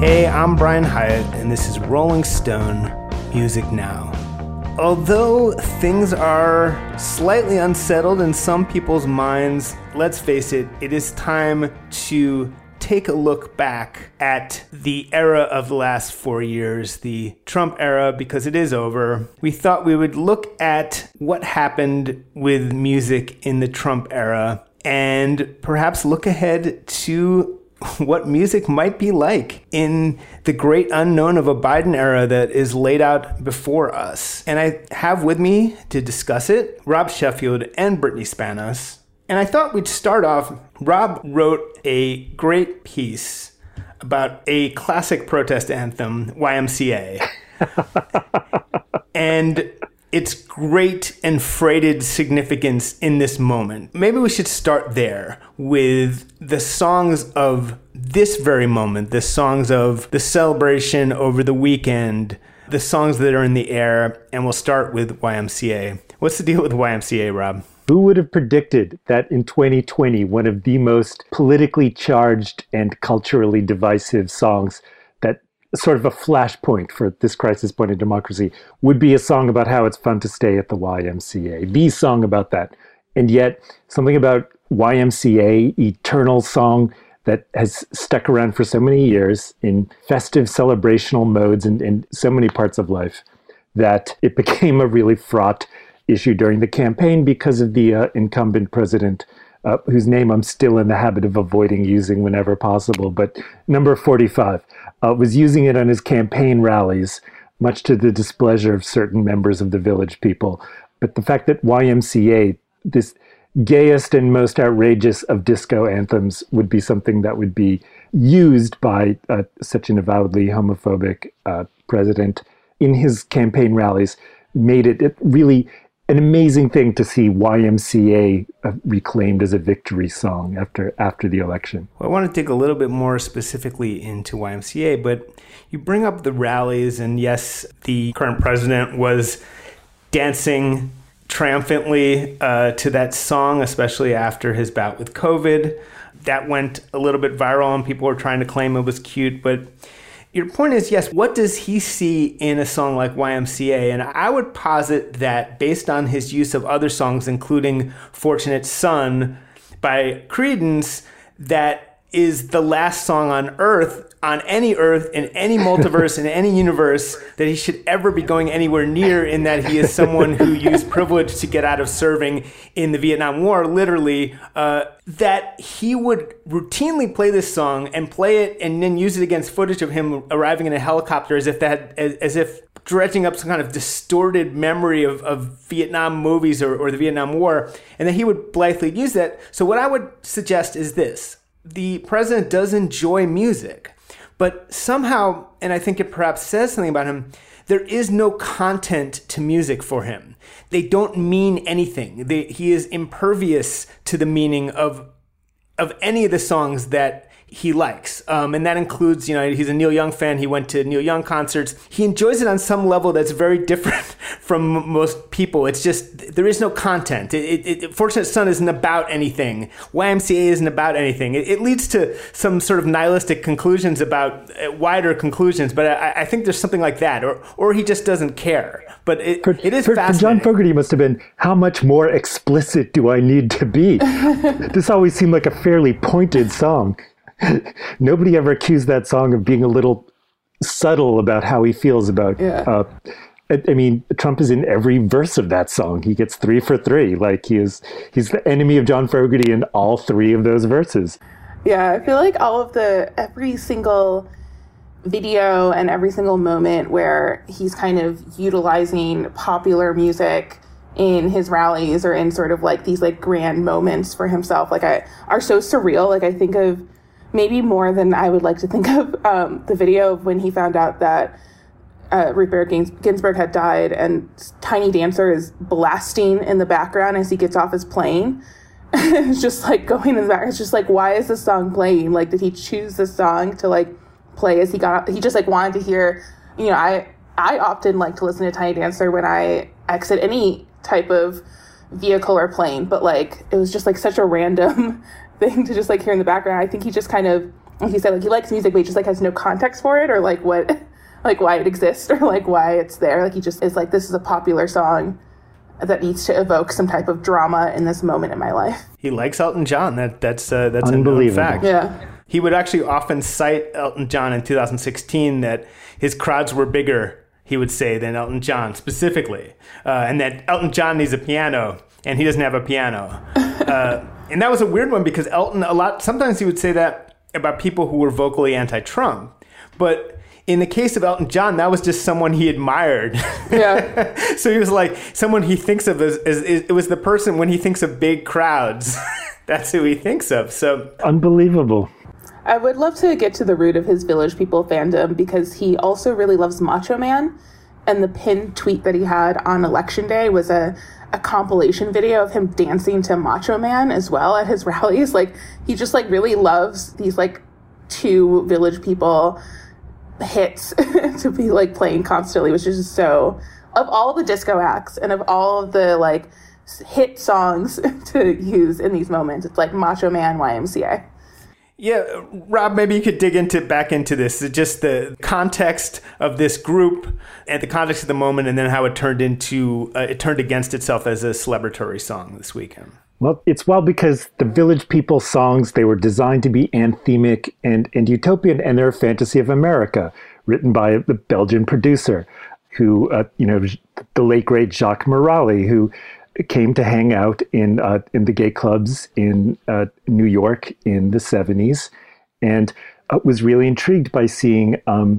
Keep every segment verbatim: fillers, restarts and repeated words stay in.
Hey, I'm Brian Hyatt, and this is Rolling Stone Music Now. Although things are slightly unsettled in some people's minds, let's face it, it is time to take a look back at the era of the last four years, the Trump era, because it is over. We thought we would look at what happened with music in the Trump era and perhaps look ahead to what music might be like in the great unknown of a Biden era that is laid out before us. And I have with me to discuss it Rob Sheffield and Brittany Spanos. And I thought we'd start off. Rob wrote a great piece about a classic protest anthem, Y M C A. And its great and freighted significance in this moment. Maybe we should start there with the songs of this very moment, the songs of the celebration over the weekend, the songs that are in the air, and we'll start with Y M C A. What's the deal with Y M C A, Rob? Who would have predicted that in twenty twenty, one of the most politically charged and culturally divisive songs, that sort of a flashpoint for this crisis point in democracy, would be a song about how it's fun to stay at the Y M C A, the song about that. And yet something about Y M C A, eternal song that has stuck around for so many years in festive celebrational modes in, in so many parts of life, that it became a really fraught issue during the campaign because of the uh, incumbent president, uh, whose name I'm still in the habit of avoiding using whenever possible, but number forty-five, uh, was using it on his campaign rallies, much to the displeasure of certain members of the Village People. But the fact that Y M C A, this gayest and most outrageous of disco anthems, would be something that would be used by uh, such an avowedly homophobic uh, president in his campaign rallies, made it, it really an amazing thing to see Y M C A uh, reclaimed as a victory song after after the election. Well, I want to dig a little bit more specifically into Y M C A, but you bring up the rallies, and yes, the current president was dancing triumphantly uh, to that song, especially after his bout with COVID. That went a little bit viral, and people were trying to claim it was cute, but your point is, yes, what does he see in a song like Y M C A? And I would posit that based on his use of other songs, including Fortunate Son by Creedence, that is the last song on Earth, on any Earth, in any multiverse, in any universe, that he should ever be going anywhere near, in that he is someone who used privilege to get out of serving in the Vietnam War, literally, uh, that he would routinely play this song and play it and then use it against footage of him arriving in a helicopter as if that, as, as if dredging up some kind of distorted memory of, of Vietnam movies or, or the Vietnam War, and that he would blithely use that. So what I would suggest is this. The president does enjoy music, but somehow, and I think it perhaps says something about him, there is no content to music for him. They don't mean anything. They, he is impervious to the meaning of of any of the songs that he likes. Um, and that includes, you know, he's a Neil Young fan. He went to Neil Young concerts. He enjoys it on some level that's very different from most people. It's just, there is no content. It, it, it, Fortunate Son isn't about anything. Y M C A isn't about anything. It, it leads to some sort of nihilistic conclusions about uh, wider conclusions, but I, I think there's something like that, or or he just doesn't care. But it, for, it is for, fascinating. For John Fogerty must have been, how much more explicit do I need to be? This always seemed like a fairly pointed song. Nobody ever accused that song of being a little subtle about how he feels about. Yeah. Uh, I, I mean, Trump is in every verse of that song. He gets three for three. Like he is, he's the enemy of John Fogerty in all three of those verses. Yeah, I feel like all of the every single video and every single moment where he's kind of utilizing popular music in his rallies or in sort of like these like grand moments for himself, like I are so surreal. Like I think of maybe more than I would like to think of um, the video of when he found out that uh, Ruth Bader Gins- Ginsburg had died, and Tiny Dancer is blasting in the background as he gets off his plane. It's just like going in the back. It's just like, why is this song playing? Like, did he choose this song to like play as he got? He just like wanted to hear. You know, I I often like to listen to Tiny Dancer when I exit any type of vehicle or plane, but like it was just like such a random thing to just like hear in the background. I think he just kind of like he said, like he likes music, but he just like has no context for it or like what, like why it exists or like why it's there. Like he just is like, this is a popular song that needs to evoke some type of drama in this moment in my life. He likes Elton John. That that's uh, that's a known Unbelievable. fact. Yeah. He would actually often cite Elton John in two thousand sixteen that his crowds were bigger, he would say, than Elton John specifically, uh, and that Elton John needs a piano and he doesn't have a piano. Uh, and that was a weird one because Elton a lot sometimes he would say that about people who were vocally anti-Trump, but in the case of Elton John, that was just someone he admired. Yeah. So he was like someone he thinks of as, as, as it was the person when he thinks of big crowds. That's who he thinks of. So unbelievable. I would love to get to the root of his Village People fandom because he also really loves Macho Man. And the pinned tweet that he had on Election Day was a, a compilation video of him dancing to Macho Man as well at his rallies. Like, he just, like, really loves these, like, two Village People hits to be, like, playing constantly, which is just so... Of all the disco acts and of all of the, like, hit songs to use in these moments, it's, like, Macho Man, Y M C A. Yeah, Rob, maybe you could dig into back into this, just the context of this group and the context of the moment, and then how it turned into uh, it turned against itself as a celebratory song this weekend. Well, it's well because the Village People songs, they were designed to be anthemic and, and utopian, and they're a fantasy of America, written by a Belgian producer who, uh, you know, the late great Jacques Morali, who came to hang out in uh, in the gay clubs in uh, New York in the seventies, and uh, was really intrigued by seeing um,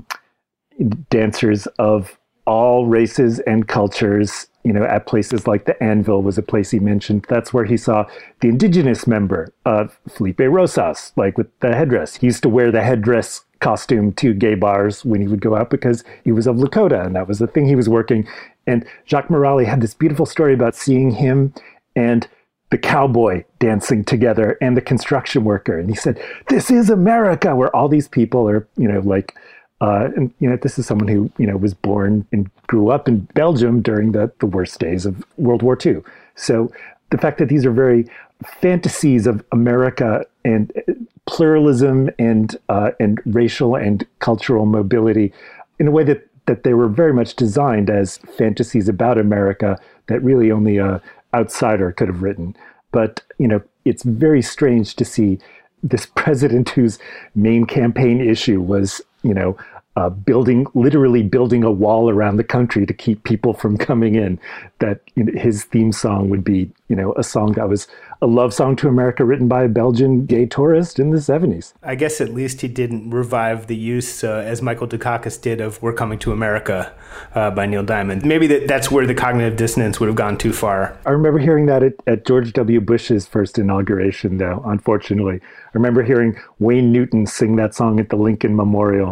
dancers of all races and cultures, you know, at places like the Anvil was a place he mentioned. That's where he saw the indigenous member of Felipe Rosas, like with the headdress. He used to wear the headdress costume to gay bars when he would go out because he was of Lakota, and that was the thing he was working. And Jacques Morali had this beautiful story about seeing him and the cowboy dancing together and the construction worker. And he said, this is America, where all these people are, you know, like, uh, and, you know, this is someone who, you know, was born and grew up in Belgium during the, the worst days of World War Two. So the fact that these are very fantasies of America and pluralism and uh, and racial and cultural mobility in a way that that they were very much designed as fantasies about America that really only a outsider could have written. But, you know, it's very strange to see this president whose main campaign issue was, you know, uh, building, literally building a wall around the country to keep people from coming in, that, you know, his theme song would be, you know, a song that was a love song to America written by a Belgian gay tourist in the seventies. I guess at least he didn't revive the use, uh, as Michael Dukakis did, of We're Coming to America uh, by Neil Diamond. Maybe that, that's where the cognitive dissonance would have gone too far. I remember hearing that at, at George W. Bush's first inauguration, though, unfortunately. I remember hearing Wayne Newton sing that song at the Lincoln Memorial.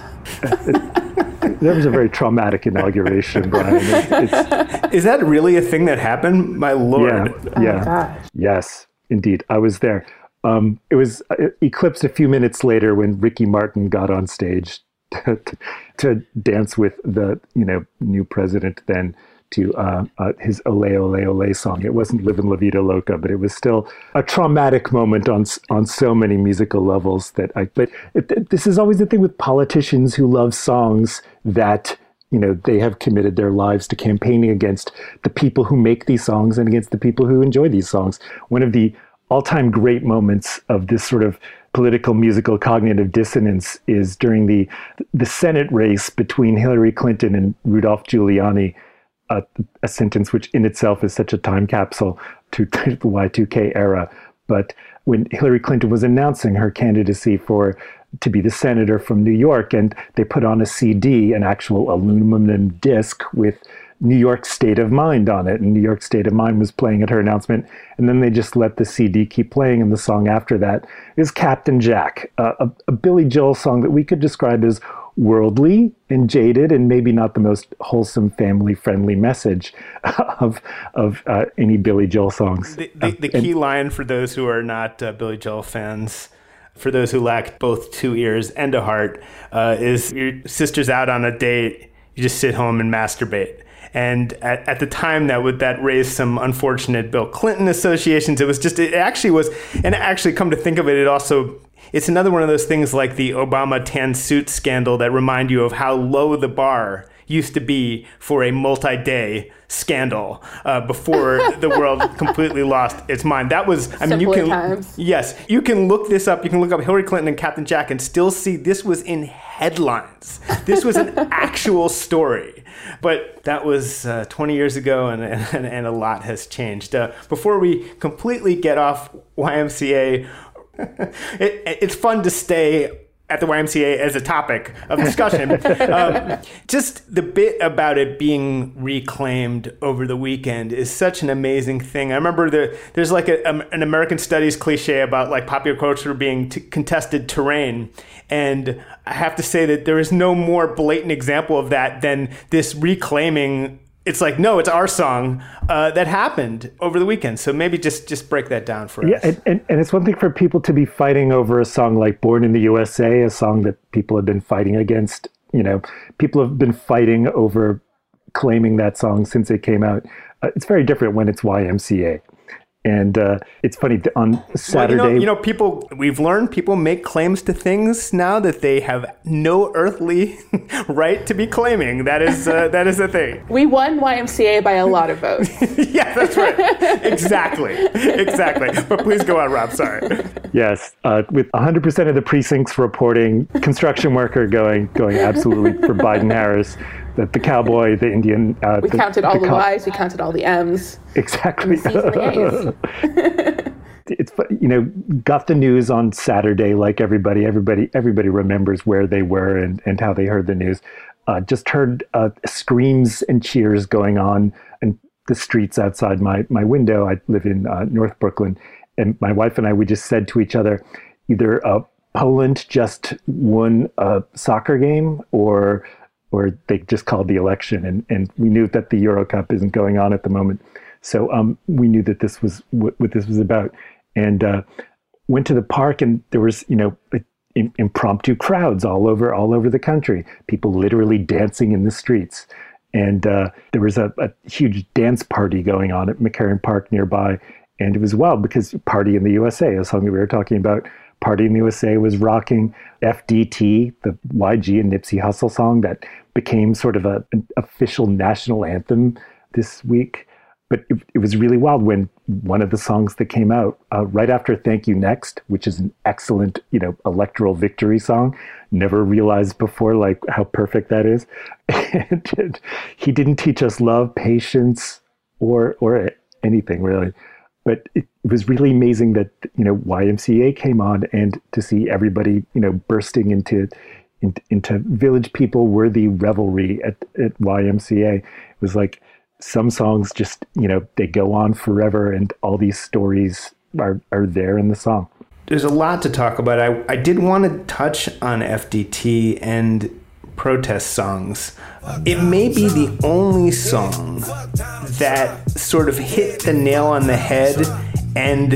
That was a very traumatic inauguration, Brian. It's, Is that really a thing that happened? My Lord. Yeah, Oh, yeah. gosh. Yes, indeed. I was there. Um, it was uh, eclipsed a few minutes later when Ricky Martin got on stage to, to dance with the, you know, new president then to uh, uh, his Ole Ole Ole song. It wasn't Livin' La Vida Loca, but it was still a traumatic moment on on so many musical levels that I. But it, it, this is always the thing with politicians who love songs that, you know, they have committed their lives to campaigning against the people who make these songs and against the people who enjoy these songs. One of the all-time great moments of this sort of political musical cognitive dissonance is during the the Senate race between Hillary Clinton and Rudolph Giuliani. Uh, a sentence which in itself is such a time capsule to the Y two K era. But when Hillary Clinton was announcing her candidacy for to be the senator from New York, and they put on a C D, an actual aluminum disc with New York State of Mind on it, and New York State of Mind was playing at her announcement, and then they just let the C D keep playing, and the song after that is Captain Jack, uh, a, a Billy Joel song that we could describe as worldly and jaded, and maybe not the most wholesome, family-friendly message of of uh, any Billy Joel songs. The, the, the key and, line for those who are not uh, Billy Joel fans, for those who lack both two ears and a heart, uh, is your sister's out on a date, you just sit home and masturbate. And at, at the time, that would that raised some unfortunate Bill Clinton associations. It was just, it actually was, and actually come to think of it, it also it's another one of those things like the Obama tan suit scandal that remind you of how low the bar used to be for a multi-day scandal uh, before the world completely lost its mind. That was, I mean, you can, times. yes, you can look this up. You can look up Hillary Clinton and Captain Jack and still see this was in headlines. This was an actual story. But that was uh, twenty years ago, and, and, and a lot has changed. Uh, before we completely get off Y M C A, it, it's fun to stay at the Y M C A as a topic of discussion. um, just the bit about it being reclaimed over the weekend is such an amazing thing. I remember the, there's like a, um, an American studies cliche about like popular culture being t- contested terrain. And I have to say that there is no more blatant example of that than this reclaiming. It's like, no, it's our song uh, that happened over the weekend. So maybe just just break that down for yeah, us. And, and, and it's one thing for people to be fighting over a song like Born in the U S A, a song that people have been fighting against. You know, people have been fighting over claiming that song since it came out. Uh, it's very different when it's Y M C A. And uh, it's funny, on Saturday... Well, you know, you know, people, we've learned people make claims to things now that they have no earthly right to be claiming. That is uh, that is a thing. We won Y M C A by a lot of votes. Yeah, that's right. Exactly. Exactly. But please go on, Rob. Sorry. Yes, uh, with one hundred percent of the precincts reporting construction worker going going absolutely for Biden-Harris. The, the cowboy, the Indian... Uh, we the, counted all the, the Y's, we counted all the M's. Exactly. And the C's and the A's. It's, you know, got the news on Saturday like everybody. Everybody everybody remembers where they were and, and how they heard the news. Uh, just heard uh, screams and cheers going on in the streets outside my, my window. I live in uh, North Brooklyn. And my wife and I, we just said to each other, either uh, Poland just won a soccer game or... or they just called the election, and, and we knew that the Euro Cup isn't going on at the moment. So um, we knew that this was what, what this was about, and uh, went to the park, and there was, you know, in, impromptu crowds all over all over the country, people literally dancing in the streets. And uh, there was a, a huge dance party going on at McCarran Park nearby, and it was wild because Party in the U S A, a song that we were talking about, Party in the U S A was rocking. F D T, the Y G and Nipsey Hussle song that became sort of a, an official national anthem this week. But it, it was really wild when one of the songs that came out uh, right after Thank You Next, which is an excellent, you know, electoral victory song. Never realized before, like, how perfect that is. And, and he didn't teach us love, patience, or or anything, really. But it was really amazing that, you know, Y M C A came on, and to see everybody, you know, bursting into into, into Village People worthy revelry at, at Y M C A. It was like some songs just, you know, they go on forever, and all these stories are, are there in the song. There's a lot to talk about. I, I did want to touch on F D T and protest songs. It may be the only song that sort of hit the nail on the head and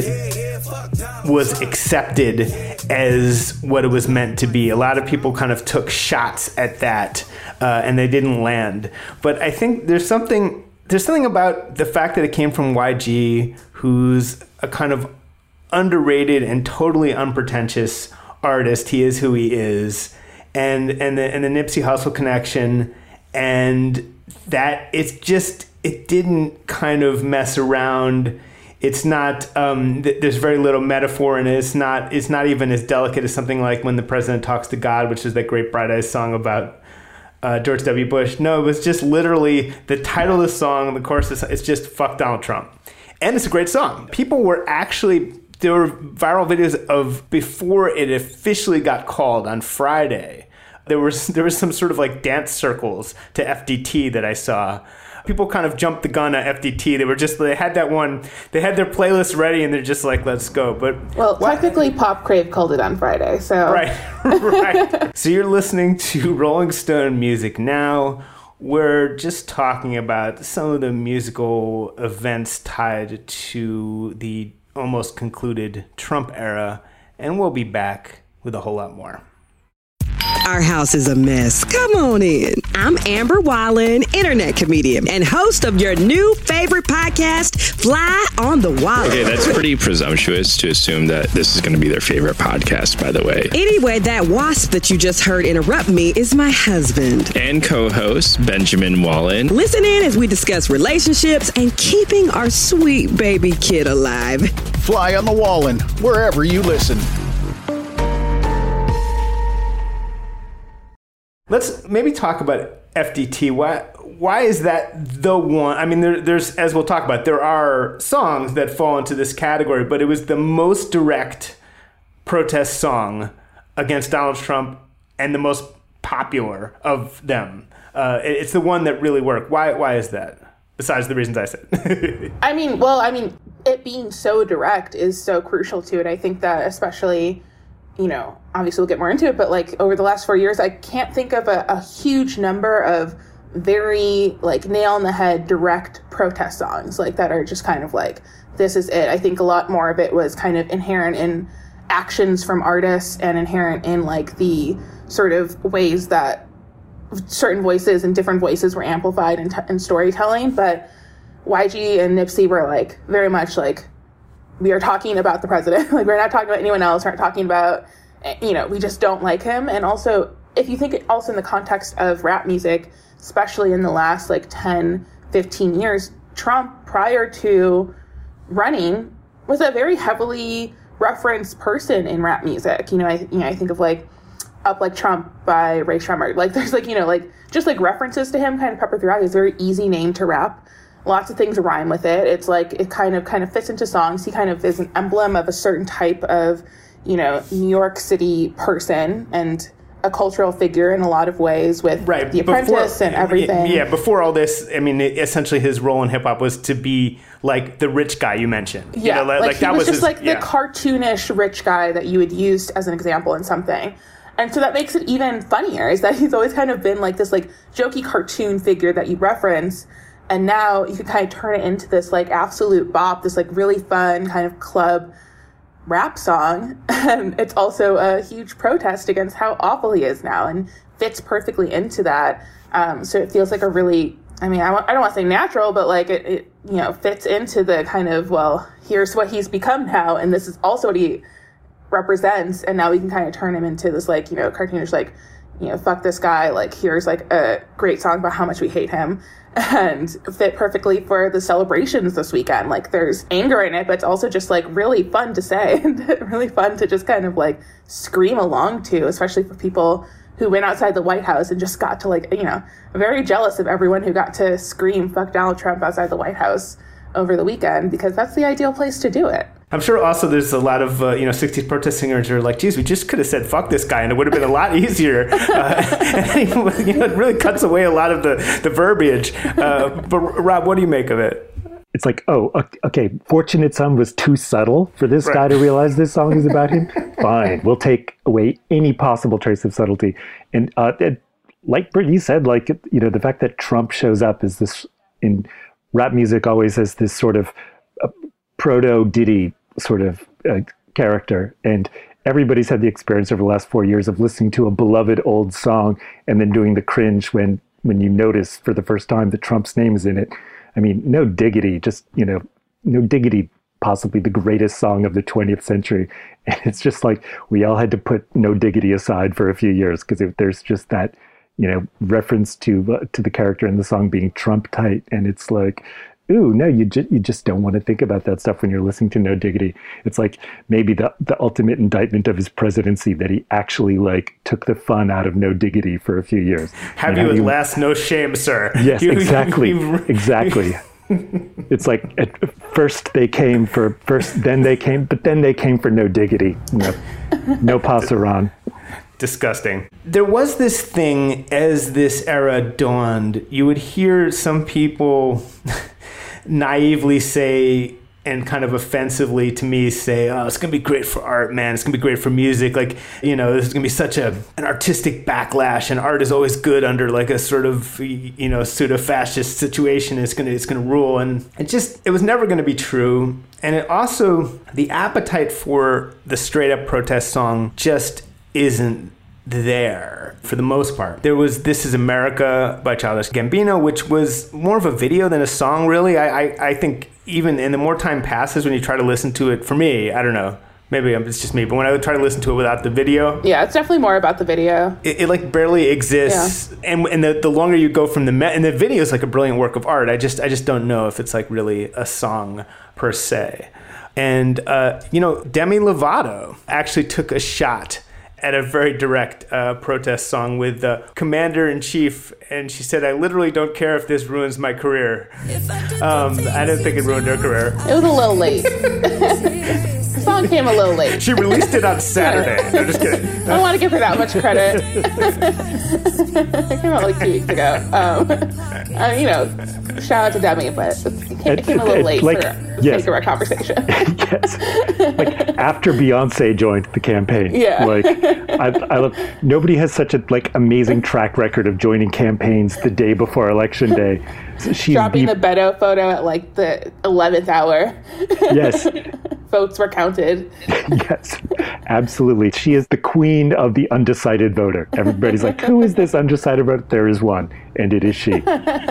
was accepted as what it was meant to be. A lot of people kind of took shots at that, uh, and they didn't land. But I think there's something there's something about the fact that it came from Y G, who's a kind of underrated and totally unpretentious artist. He is who he is. And and the and the Nipsey Hussle connection, and that it's just it didn't kind of mess around. It's not um, th- there's very little metaphor in it. It's not it's not even as delicate as something like When the President Talks to God, which is that great Bright Eyes song about uh, George W. Bush. No, it was just literally the title of the song. The chorus is it's just "Fuck Donald Trump," and it's a great song. People were actually. There were viral videos of before it officially got called on Friday. There was there was some sort of like dance circles to F D T that I saw. People kind of jumped the gun at F D T. They were just they had that one. They had their playlist ready and they're just like, let's go. But well, what? technically, Pop Crave called it on Friday. So right, right. So you're listening to Rolling Stone Music Now. We're just talking about some of the musical events tied to the almost concluded Trump era, and we'll be back with a whole lot more. Our house is a mess. Come on in. I'm Amber Wallen, internet comedian and host of your new favorite podcast, Fly on the Wall. Okay, that's pretty presumptuous to assume that this is going to be their favorite podcast, by the way. Anyway, that wasp that you just heard interrupt me is my husband. And co-host, Benjamin Wallen. Listen in as we discuss relationships and keeping our sweet baby kid alive. Fly on the Wallen, wherever you listen. Let's maybe talk about F D T. Why why is that the one? I mean, there, there's, as we'll talk about, there are songs that fall into this category, but it was the most direct protest song against Donald Trump and the most popular of them. Uh, it, it's the one that really worked. Why why is that? Besides the reasons I said. I mean, well, I mean, it being so direct is so crucial to it. I think that especially, you know, obviously we'll get more into it, but like over the last four years, I can't think of a, a huge number of very like nail in the head direct protest songs like that are just kind of like, this is it. I think a lot more of it was kind of inherent in actions from artists and inherent in like the sort of ways that certain voices and different voices were amplified in, t- in storytelling. But Y G and Nipsey were like very much like, we are talking about the president. Like, we're not talking about anyone else. We're not talking about, you know, we just don't like him. And also, if you think also in the context of rap music, especially in the last like ten, fifteen years, Trump, prior to running, was a very heavily referenced person in rap music. You know, I, you know, I think of like Up Like Trump by Ray Shremmer. Like, there's like, you know, like just like references to him kind of peppered throughout. It's a very easy name to rap. Lots of things rhyme with it. It's like, it kind of kind of fits into songs. He kind of is an emblem of a certain type of, you know, New York City person and a cultural figure in a lot of ways with right. The Apprentice before, and everything. Yeah, before all this, I mean, essentially his role in hip hop was to be like the rich guy you mentioned. Yeah, you know, like, like like he that was, was just his, like yeah. the cartoonish rich guy that you would use as an example in something. And so that makes it even funnier, is that he's always kind of been like this like jokey cartoon figure that you reference. And now you can kind of turn it into this like absolute bop, this like really fun kind of club rap song. And it's also a huge protest against how awful he is now and fits perfectly into that. Um, so it feels like a really, I mean, I, w- I don't want to say natural, but like it, it, you know, fits into the kind of, well, here's what he's become now. And this is also what he represents. And now we can kind of turn him into this like, you know, cartoonish, like, you know, fuck this guy. Like, here's like a great song about how much we hate him. And fit perfectly for the celebrations this weekend. Like, there's anger in it, but it's also just like really fun to say and really fun to just kind of like scream along to, especially for people who went outside the White House and just got to like, you know, very jealous of everyone who got to scream fuck Donald Trump outside the White House over the weekend, because that's the ideal place to do it. I'm sure also there's a lot of, uh, you know, sixties protest singers who are like, geez, we just could have said fuck this guy and it would have been a lot easier. Uh, and, you know, it really cuts away a lot of the, the verbiage. Uh, but Rob, what do you make of it? It's like, oh, okay, Fortunate Son was too subtle for this right. guy to realize this song is about him. Fine, we'll take away any possible trace of subtlety. And uh, it, like Brittany said, like, you know, the fact that Trump shows up is this, in rap music always has this sort of uh, proto-Diddy sort of uh, character, and everybody's had the experience over the last four years of listening to a beloved old song and then doing the cringe when when you notice for the first time that Trump's name is in it. I mean, No Diggity, just, you know, No Diggity, possibly the greatest song of the twentieth century. And it's just like, we all had to put No Diggity aside for a few years because there's just that, you know, reference to uh, to the character in the song being Trump tight, and it's like, ooh, no, you, ju- you just don't want to think about that stuff when you're listening to No Diggity. It's like maybe the, the ultimate indictment of his presidency, that he actually like took the fun out of No Diggity for a few years. Have you, know, you at last no shame, sir? Yes, you, exactly, you, exactly. It's like at first they came for first, then they came, but then they came for No Diggity. No, no pasaran. Disgusting. There was this thing as this era dawned. You would hear some people naively say, and kind of offensively to me say, oh, it's going to be great for art, man. It's going to be great for music. Like, you know, there's going to be such a an artistic backlash, and art is always good under like a sort of, you know, pseudo-fascist situation. It's going to, it's going to rule. And it just, it was never going to be true. And it also, the appetite for the straight up protest song just isn't there for the most part. There was This Is America by Childish Gambino, which was more of a video than a song, really. I, I, I think even in the more time passes when you try to listen to it, for me, I don't know, maybe it's just me, but when I would try to listen to it without the video, yeah, it's definitely more about the video. It, it like barely exists, yeah. and and the, the longer you go from the me- and the video is like a brilliant work of art. I just I just don't know if it's like really a song per se. And uh, you know, Demi Lovato actually took a shot at a very direct uh, protest song with the Commander-in-Chief, and she said, "I literally don't care if this ruins my career." Um, I didn't think it ruined her career. It was a little late. The song came a little late. She released it on Saturday. No, just kidding. I don't want to give her that much credit. It came out like two weeks ago. Um, uh, you know, shout out to Demi, but it came, it came a little late like, for the yes. sake of our conversation. Yes. Like after Beyonce joined the campaign. Yeah. Like I, I love, nobody has such a like amazing track record of joining campaigns the day before election day. So she's dropping be- the Beto photo at like the eleventh hour. Yes. Votes were counted. Yes, absolutely. She is the queen of the undecided voter. Everybody's like, who is this undecided voter? There is one, and it is she.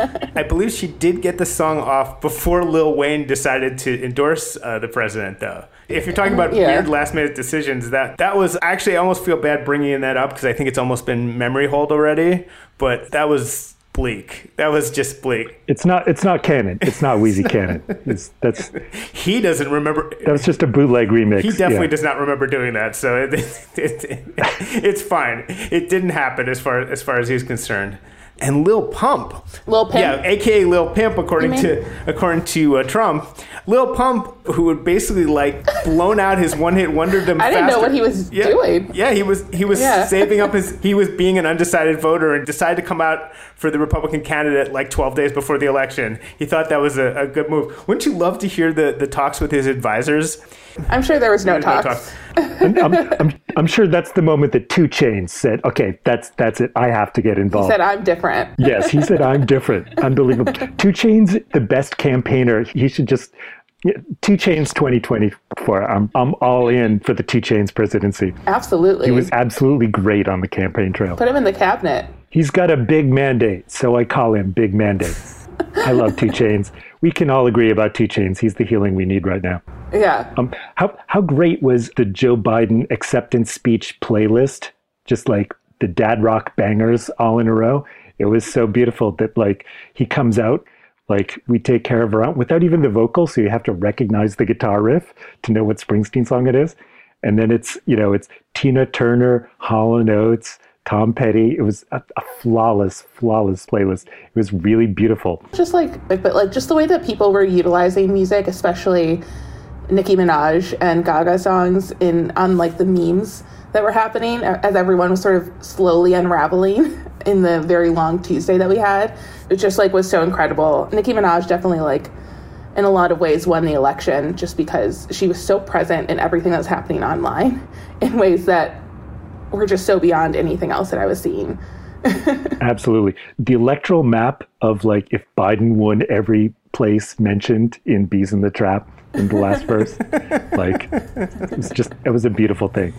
I believe she did get the song off before Lil Wayne decided to endorse uh, the president, though. If you're talking about yeah. weird last-minute decisions, that that was actually, I almost feel bad bringing that up because I think it's almost been memory hold already, but that was bleak. That was just bleak. It's not. It's not canon. It's not Wheezy canon. It's that's. He doesn't remember. That was just a bootleg remix. He definitely yeah. does not remember doing that. So it, it, it, it's fine. It didn't happen as far as far as he's concerned. And Lil Pump, Lil Pimp, yeah, aka Lil Pimp, according to according to uh, Trump, Lil Pump, who had basically like blown out his one-hit wonderdom. I didn't faster. know what he was yeah, doing. Yeah, he was he was yeah. saving up his. He was being an undecided voter and decided to come out for the Republican candidate like twelve days before the election. He thought that was a, a good move. Wouldn't you love to hear the, the talks with his advisors? I'm sure there was no, no talks. talks. I'm, I'm, I'm, I'm sure that's the moment that two Chainz said, okay, that's that's it. I have to get involved. He said, I'm different. Yes, he said, I'm different. Unbelievable. two Chainz, the best campaigner. He should just, yeah, two Chainz twenty twenty-four. I'm, I'm all in for the two Chainz presidency. Absolutely. He was absolutely great on the campaign trail. Put him in the cabinet. He's got a big mandate, so I call him Big Mandate. I love two Chainz. We can all agree about two Chainz. He's the healing we need right now. Yeah. Um, how how great was the Joe Biden acceptance speech playlist? Just like the dad rock bangers all in a row. It was so beautiful that like he comes out like We Take Care of Our Own without even the vocals, so you have to recognize the guitar riff to know what Springsteen song it is. And then it's, you know, it's Tina Turner, Hall and Oates, Tom Petty. It was a, a flawless, flawless playlist. It was really beautiful. Just like, but like just the way that people were utilizing music, especially Nicki Minaj and Gaga songs in on like the memes that were happening as everyone was sort of slowly unraveling in the very long Tuesday that we had. It just like was so incredible. Nicki Minaj definitely like in a lot of ways won the election just because she was so present in everything that was happening online in ways that were just so beyond anything else that I was seeing. Absolutely. The electoral map of like if Biden won every place mentioned in Bees in the Trap in the last verse, like it was just, it was a beautiful thing.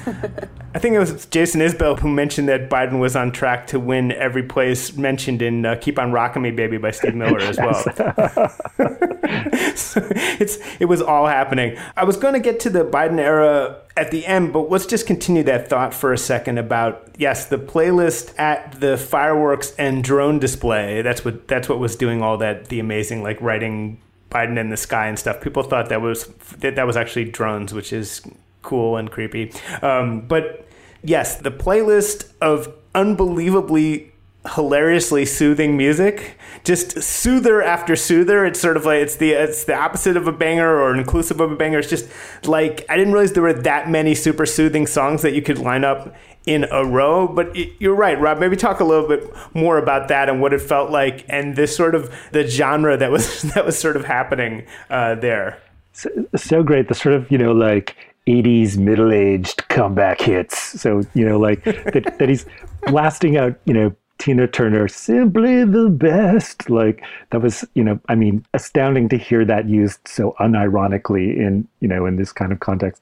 I think it was Jason Isbell who mentioned that Biden was on track to win every place mentioned in uh, Keep on Rockin' Me Baby by Steve Miller as well. So it's it was all happening. I was going to get to the Biden era at the end, but let's just continue that thought for a second about, yes, the playlist at the fireworks and drone display. That's what that's what was doing all that, the amazing like writing Biden in the sky and stuff. People thought that was that, that was actually drones, which is cool and creepy. Um, but yes, the playlist of unbelievably hilariously soothing music, just soother after soother. It's sort of like it's the it's the opposite of a banger or inclusive of a banger. It's just like I didn't realize there were that many super soothing songs that you could line up in a row. But you're right, Rob. Maybe talk a little bit more about that and what it felt like and this sort of the genre that was that was sort of happening uh, there. So, so great. The sort of, you know, like eighties middle-aged comeback hits. So, you know, like that, that he's blasting out, you know, Tina Turner, simply the best. Like that was, you know, I mean, astounding to hear that used so unironically in, you know, in this kind of context.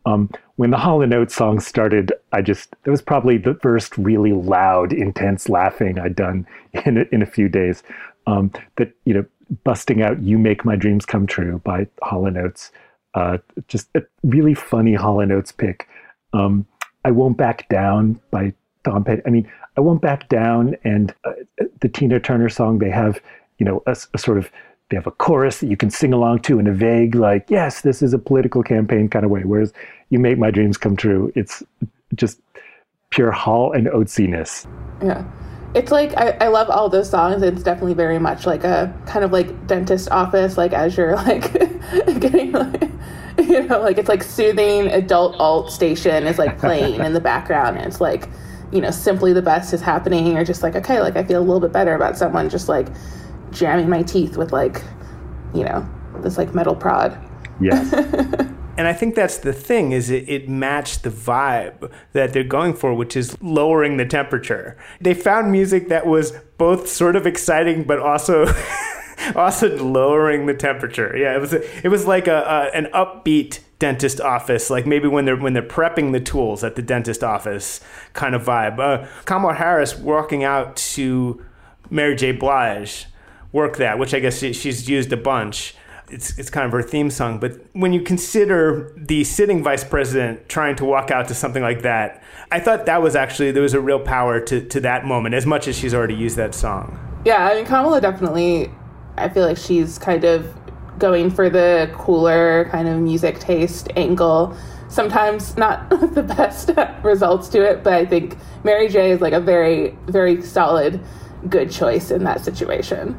Um, when the Hall and Oates song started, I just, it was probably the first really loud, intense laughing I'd done in a, in a few days. Um, that, you know, busting out You Make My Dreams Come True by Hall and Oates. Uh, just a really funny Hall and Oates pick. Um, I Won't Back Down by Tom Petty. I mean, I Won't Back Down and uh, the Tina Turner song, they have, you know, a, a sort of, they have a chorus that you can sing along to in a vague, like, yes, this is a political campaign kind of way. Whereas You Make My Dreams Come True, it's just pure Hall and Oatesiness. Yeah. It's like, I, I love all those songs. It's definitely very much like a kind of like dentist office, like as you're like getting like, you know, like it's like soothing adult alt station is like playing in the background. And it's like, you know, Simply the Best is happening. You're just like, okay, like I feel a little bit better about someone just like jamming my teeth with like, you know, this like metal prod. Yes. And I think that's the thing, is it, it matched the vibe that they're going for, which is lowering the temperature. They found music that was both sort of exciting, but also also lowering the temperature. Yeah, it was a, it was like a, a an upbeat dentist office, like maybe when they're when they're prepping the tools at the dentist office kind of vibe. Uh, Kamala Harris walking out to Mary J. Blige, Work That, which I guess she, she's used a bunch. It's it's kind of her theme song. But when you consider the sitting vice president trying to walk out to something like that, I thought that was actually, there was a real power to, to that moment, as much as she's already used that song. Yeah, I mean, Kamala definitely, I feel like she's kind of going for the cooler kind of music taste angle. Sometimes not the best results to it, but I think Mary J is like a very, very solid, good choice in that situation.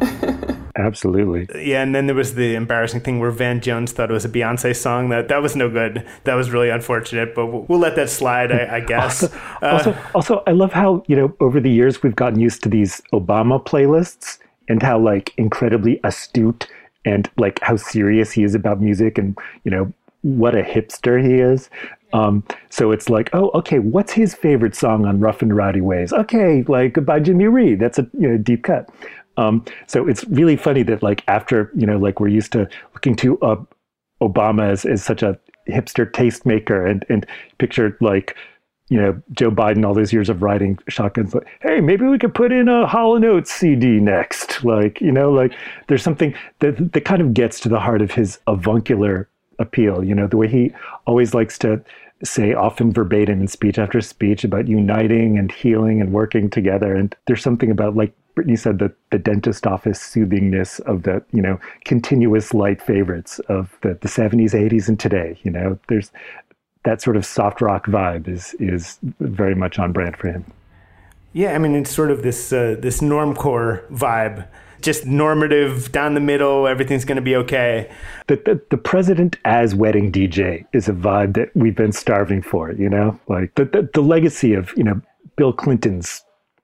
Absolutely. Yeah, and then there was the embarrassing thing where Van Jones thought it was a Beyonce song. That that was no good. That was really unfortunate, but we'll, we'll let that slide, I, I guess. Also, uh, also, also, I love how, you know, over the years we've gotten used to these Obama playlists and how, like, incredibly astute and, like, how serious he is about music and, you know, what a hipster he is. Um, so it's like, oh, okay, what's his favorite song on Rough and Rowdy Ways? Okay, like, by Jimmy Reed. That's a, you know, deep cut. Um, so it's really funny that, like, after, you know, like, we're used to looking to uh, Obama as, as such a hipster tastemaker, and, and picture, like, you know, Joe Biden, all those years of riding shotguns, like, hey, maybe we could put in a Hall and Oates C D next. Like, you know, like, there's something that, that kind of gets to the heart of his avuncular appeal, you know, the way he always likes to say, often verbatim in speech after speech, about uniting and healing and working together. And there's something about, like Brittany said, the, the dentist office soothingness of the, you know, continuous light favorites of the, the seventies, eighties, and today. You know, there's that sort of soft rock vibe is is very much on brand for him. Yeah, I mean, it's sort of this uh, this normcore vibe. Just normative, down the middle, everything's going to be okay. The, the the president as wedding D J is a vibe that we've been starving for, you know? Like, the, the, the legacy of, you know, Bill Clinton's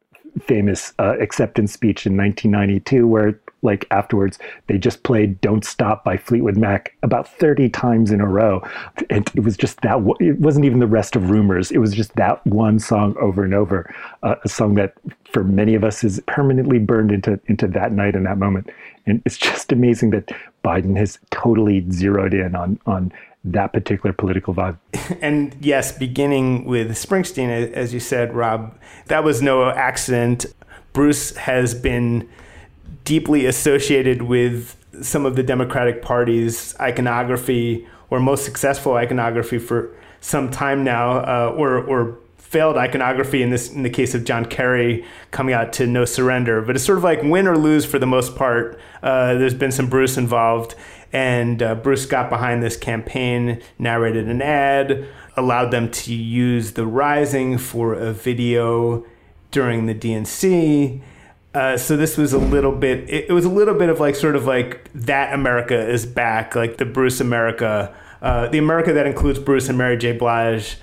famous uh, acceptance speech in nineteen ninety-two, where, like, afterwards they just played Don't Stop by Fleetwood Mac about thirty times in a row. And it was just that, it wasn't even the rest of Rumors. It was just that one song over and over, uh, a song that for many of us is permanently burned into, into that night and that moment. And it's just amazing that Biden has totally zeroed in on, on that particular political vibe. And yes, beginning with Springsteen, as you said, Rob, that was no accident. Bruce has been deeply associated with some of the Democratic Party's iconography, or most successful iconography, for some time now, uh, or or failed iconography in this in the case of John Kerry coming out to No Surrender. But it's sort of like win or lose for the most part. Uh, there's been some Bruce involved, and uh, Bruce got behind this campaign, narrated an ad, allowed them to use The Rising for a video during the D N C. Uh, so this was a little bit, it, it was a little bit of like, sort of like, that America is back, like the Bruce America. Uh, the America that includes Bruce and Mary J. Blige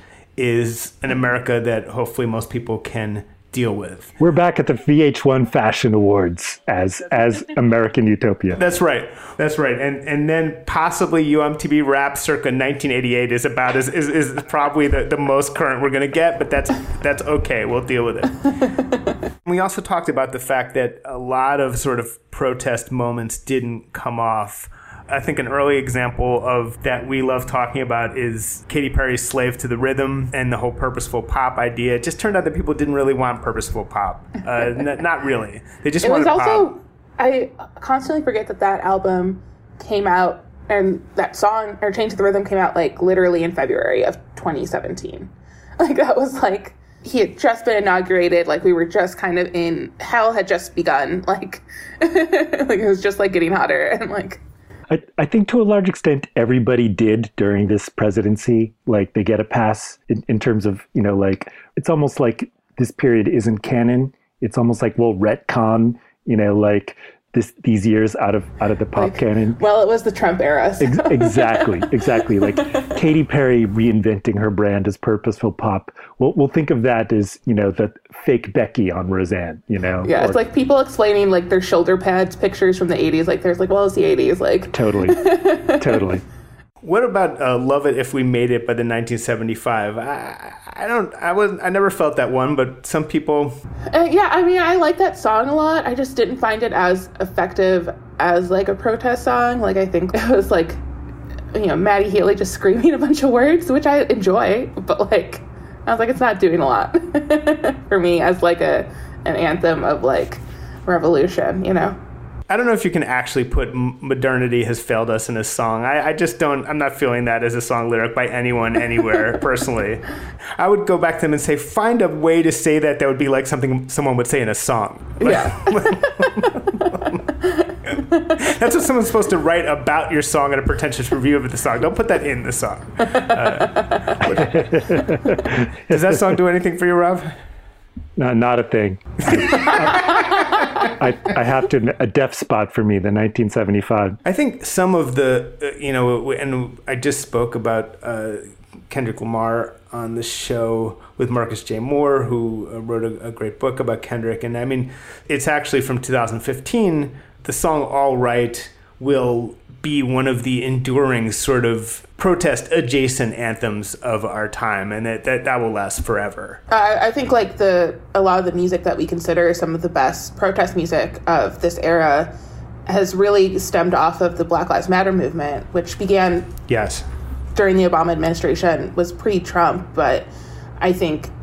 is an America that hopefully most people can deal with. We're back at the V H one Fashion Awards as as American Utopia. That's right. That's right. And and then possibly U M T V Rap circa nineteen eighty-eight is about is is, is probably the, the most current we're going to get, but that's that's okay. We'll deal with it. We also talked about the fact that a lot of sort of protest moments didn't come off I think an early example of that we love talking about is Katy Perry's Slave to the Rhythm and the whole purposeful pop idea. It just turned out that people didn't really want purposeful pop. Uh, n- not really. They just it wanted was also, pop. I constantly forget that that album came out, and that song, or Change to the Rhythm, came out like literally in February of twenty seventeen. Like that was like, he had just been inaugurated, like we were just kind of in, hell had just begun, like, like it was just like getting hotter, and like. I, I think to a large extent everybody did during this presidency. Like they get a pass in, in terms of, you know, like it's almost like this period isn't canon. It's almost like we'll retcon, you know, like this these years out of out of the pop like, canon. Well, it was the Trump era. So. Ex- exactly, exactly. Like Katy Perry reinventing her brand as purposeful pop. We'll we'll think of that as, you know, the fake Becky on Roseanne. You know. Yeah, or, it's like people explaining like their shoulder pads pictures from the eighties. Like there's like, well, it's the eighties. Like totally, totally. What about uh, "Love It If We Made It" by the nineteen seventy-five? I, I don't. I was. I never felt that one, but some people. Uh, yeah, I mean, I like that song a lot. I just didn't find it as effective as like a protest song. Like I think it was like, you know, Maddie Healy just screaming a bunch of words, which I enjoy, but like, I was like, it's not doing a lot for me as like a an anthem of like revolution, you know. I don't know if you can actually put "Modernity Has Failed Us" in a song. I, I just don't, I'm not feeling that as a song lyric by anyone, anywhere, personally. I would go back to them and say, find a way to say that that would be like something someone would say in a song. Yeah. That's what someone's supposed to write about your song in a pretentious review of the song. Don't put that in the song. Uh, does that song do anything for you, Rob? No, not a thing. I, I have to admit, a deaf spot for me, the nineteen seventy-five. I think some of the, uh, you know, and I just spoke about uh, Kendrick Lamar on the show with Marcus J. Moore, who uh, wrote a, a great book about Kendrick. And I mean, it's actually from two thousand fifteen. The song All Right will be one of the enduring sort of protest-adjacent anthems of our time, and that, that, that will last forever. Uh, I think like the a lot of the music that we consider some of the best protest music of this era has really stemmed off of the Black Lives Matter movement, which began yes during the Obama administration, was pre-Trump, but I think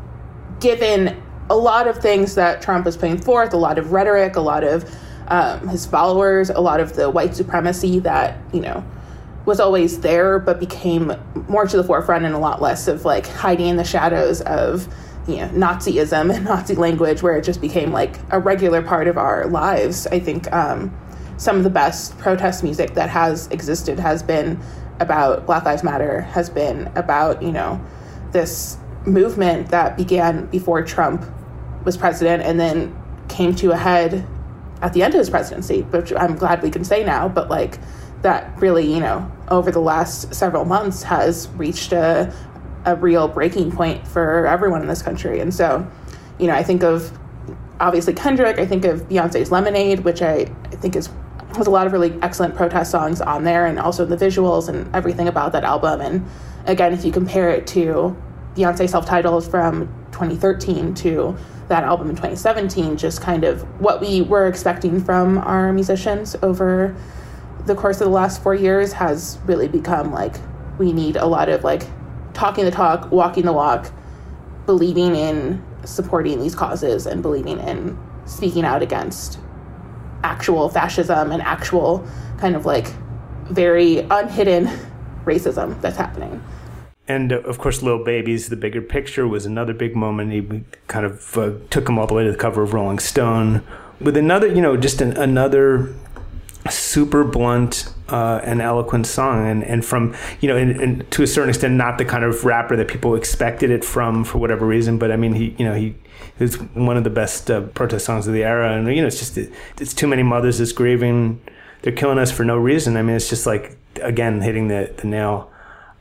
given a lot of things that Trump was putting forth, a lot of rhetoric, a lot of um, his followers, a lot of the white supremacy that, you know, was always there, but became more to the forefront and a lot less of like hiding in the shadows of, you know, Nazism and Nazi language, where it just became like a regular part of our lives. I think um, some of the best protest music that has existed has been about Black Lives Matter, has been about, you know, this movement that began before Trump was president and then came to a head at the end of his presidency, which I'm glad we can say now, but like that really, you know, over the last several months has reached a, a real breaking point for everyone in this country. And so, you know, I think of obviously Kendrick, I think of Beyonce's Lemonade, which I, I think is has a lot of really excellent protest songs on there, and also the visuals and everything about that album. And again, if you compare it to Beyonce self-titled from twenty thirteen to that album in twenty seventeen, just kind of what we were expecting from our musicians over the course of the last four years has really become like, we need a lot of like talking the talk, walking the walk, believing in supporting these causes and believing in speaking out against actual fascism and actual kind of like very unhidden racism that's happening. And uh, of course, Lil Baby's The Bigger Picture was another big moment. He kind of uh, took him all the way to the cover of Rolling Stone with another, you know, just an, another super blunt uh, and eloquent song. And, and from, you know, and, and to a certain extent, not the kind of rapper that people expected it from for whatever reason. But I mean, he, you know, he, it's one of the best uh, protest songs of the era. And, you know, it's just, it, it's too many mothers is grieving. They're killing us for no reason. I mean, it's just like, again, hitting the, the nail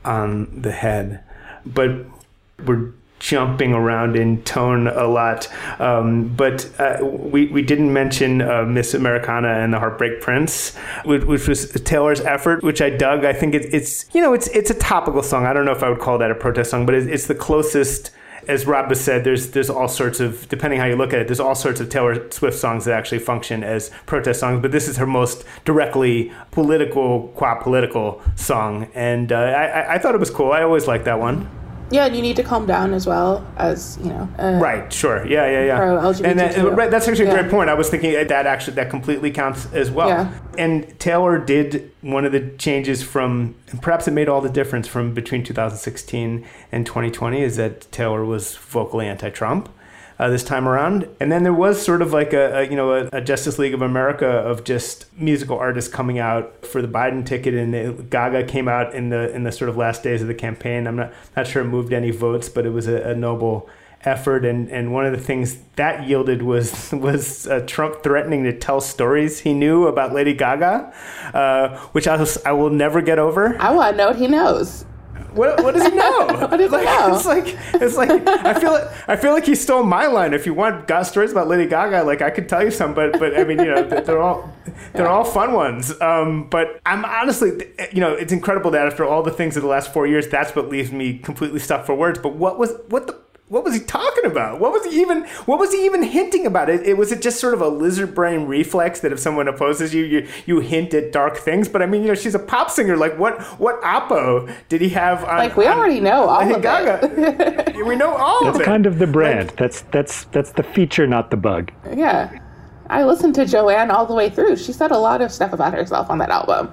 on the head. But we're jumping around in tone a lot. Um, but uh, we, we didn't mention uh, Miss Americana and the Heartbreak Prince, which, which was Taylor's effort, which I dug. I think it, it's, you know, it's it's a topical song. I don't know if I would call that a protest song, but it's, it's the closest as Rob has said, there's there's all sorts of, depending how you look at it, there's all sorts of Taylor Swift songs that actually function as protest songs, but this is her most directly political, qua political song, and uh, I, I thought it was cool. I always liked that one. Yeah, and you need to calm down as well as, you know. Uh, right, sure. Yeah, yeah, yeah. Pro L G B T Q. And that, right, that's actually a yeah. great point. I was thinking that actually, that completely counts as well. Yeah. And Taylor did one of the changes from, and perhaps it made all the difference from between two thousand sixteen and twenty twenty, is that Taylor was vocally anti-Trump. Uh, this time around. And then there was sort of like a, a you know, a, a Justice League of America of just musical artists coming out for the Biden ticket, and it, Gaga came out in the in the sort of last days of the campaign. I'm not not sure it moved any votes, but it was a, a noble effort. And, and one of the things that yielded was was uh, Trump threatening to tell stories he knew about Lady Gaga, uh, which I, was, I will never get over. I want to know what he knows. What, what does he know? What does like, he know? It's like it's like I feel like I feel like he stole my line. If you want God stories about Lady Gaga, like I could tell you some, but but I mean, you know, they're all they're all fun ones. Um, but I'm honestly, you know, it's incredible that after all the things of the last four years, that's what leaves me completely stuck for words. But what was what the What was he talking about? What was he even What was he even hinting about? It, it was it just sort of a lizard brain reflex that if someone opposes you, you you hint at dark things. But I mean, you know, she's a pop singer. Like, what what oppo did he have on? Like, we on already know all Lady of Gaga? it. We know all That's of it. kind of the brand. Like, that's that's that's the feature, not the bug. Yeah. I listened to Joanne all the way through. She said a lot of stuff about herself on that album.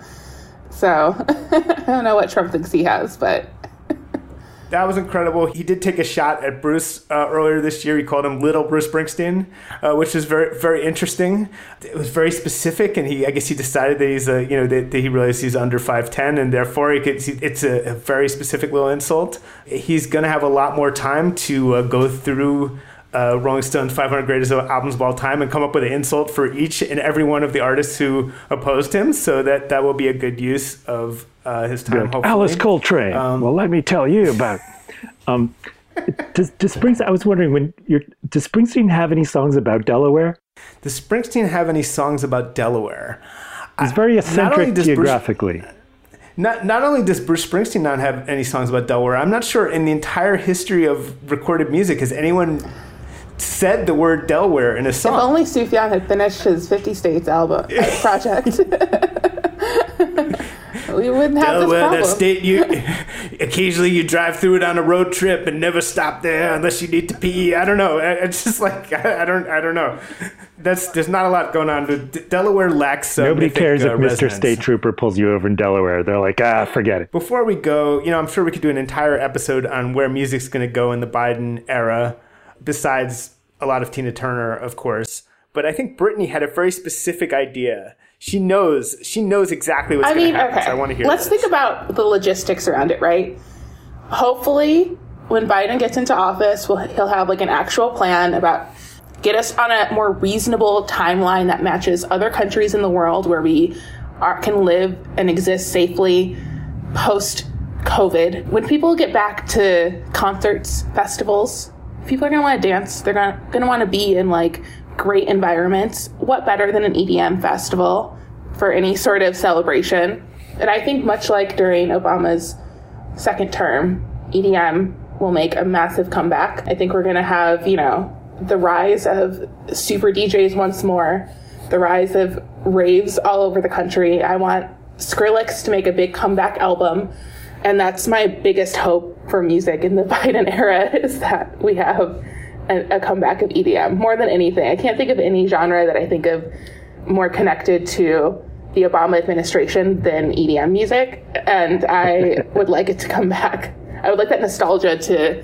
So I don't know what Trump thinks he has, but that was incredible. He did take a shot at Bruce uh, earlier this year. He called him Little Bruce Springsteen, uh, which is very, very interesting. It was very specific, and he, I guess, he decided that he's a, you know, that, that he realized he's under five ten, and therefore he could. It's a, a very specific little insult. He's going to have a lot more time to uh, go through uh, Rolling Stone's five hundred greatest albums of all time and come up with an insult for each and every one of the artists who opposed him. So that that will be a good use of Uh, his time, hopefully. Alice Coltrane. Um, well, let me tell you about. Um, does, does Springsteen? I was wondering when you're. Does Springsteen have any songs about Delaware? Does Springsteen have any songs about Delaware? He's very eccentric geographically. Bruce, not not only does Bruce Springsteen not have any songs about Delaware, I'm not sure in the entire history of recorded music has anyone said the word Delaware in a song. If only Sufjan had finished his fifty States album project. We wouldn't have Delaware, this problem. that state you occasionally you drive through it on a road trip and never stop there unless you need to pee. I don't know. It's just like I, I don't. I don't know. That's there's not a lot going on. But Delaware lacks some. Nobody mythic, cares uh, if Mister resonance. State Trooper pulls you over in Delaware. They're like, ah, forget it. Before we go, you know, I'm sure we could do an entire episode on where music's going to go in the Biden era, besides a lot of Tina Turner, of course. But I think Britney had a very specific idea. She knows. She knows exactly what's I going mean, to happen. okay. So I want to hear. Let's this. think about the logistics around it, right? Hopefully, when Biden gets into office, we'll, he'll have like an actual plan about get us on a more reasonable timeline that matches other countries in the world where we are, can live and exist safely post COVID. When people get back to concerts, festivals, people are going to want to dance. They're going to want to be in like great environments. What better than an E D M festival for any sort of celebration? And I think much like during Obama's second term, E D M will make a massive comeback. I think we're going to have, you know, the rise of super D Js once more, the rise of raves all over the country. I want Skrillex to make a big comeback album. And that's my biggest hope for music in the Biden era, is that we have a, a comeback of E D M more than anything. I can't think of any genre that I think of more connected to the Obama administration than E D M music. And I would like it to come back. I would like that nostalgia to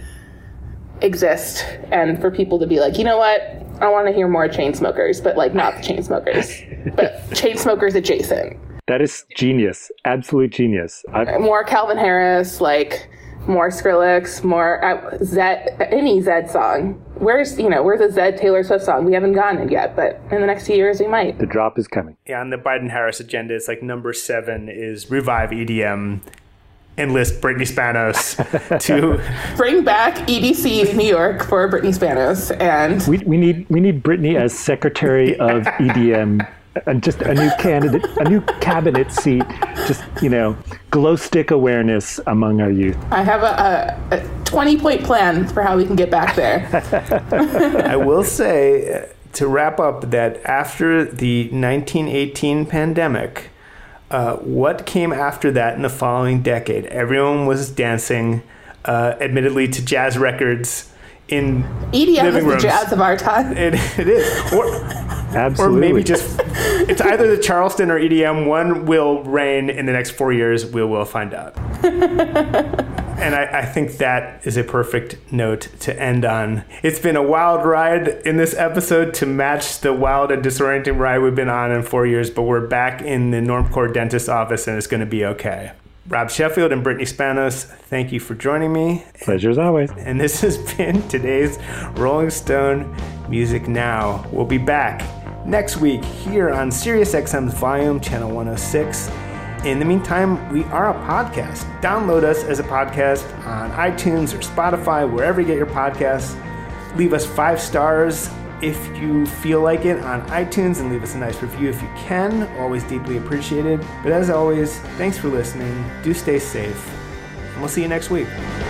exist and for people to be like, you know what? I want to hear more Chainsmokers, but like not the Chainsmokers, but Chainsmokers adjacent. That is genius. Absolute genius. I, more Calvin Harris, like more Skrillex, more uh, Zed, any Zed song. Where's, you know, where's a Zed Taylor Swift song? We haven't gotten it yet, but in the next few years we might. The drop is coming. Yeah, on the Biden-Harris agenda, it's like number seven is revive E D M, enlist Britney Spanos to bring back E D C New York for Britney Spanos, and we we need we need Britney as Secretary of E D M and just a new candidate, a new cabinet seat, just, you know, glow stick awareness among our youth. I have a, a, a twenty-point plan for how we can get back there. I will say, to wrap up, that after the nineteen eighteen pandemic, uh, what came after that in the following decade? Everyone was dancing, uh, admittedly, to jazz records in E D M living is the rooms. jazz of our time. It, it is. Or, Absolutely. Or maybe just, it's either the Charleston or E D M. One will reign in the next four years. We will find out. And I, I think that is a perfect note to end on. It's been a wild ride in this episode to match the wild and disorienting ride we've been on in four years, but we're back in the Normcore dentist office and it's going to be okay. Rob Sheffield and Brittany Spanos, thank you for joining me. Pleasure as always. And this has been today's Rolling Stone Music Now. We'll be back next week here on SiriusXM's Volume Channel one oh six. In the meantime, we are a podcast. Download us as a podcast on iTunes or Spotify, wherever you get your podcasts. Leave us five stars if you feel like it on iTunes, and leave us a nice review if you can. Always deeply appreciated. But as always, thanks for listening. Do stay safe, and we'll see you next week.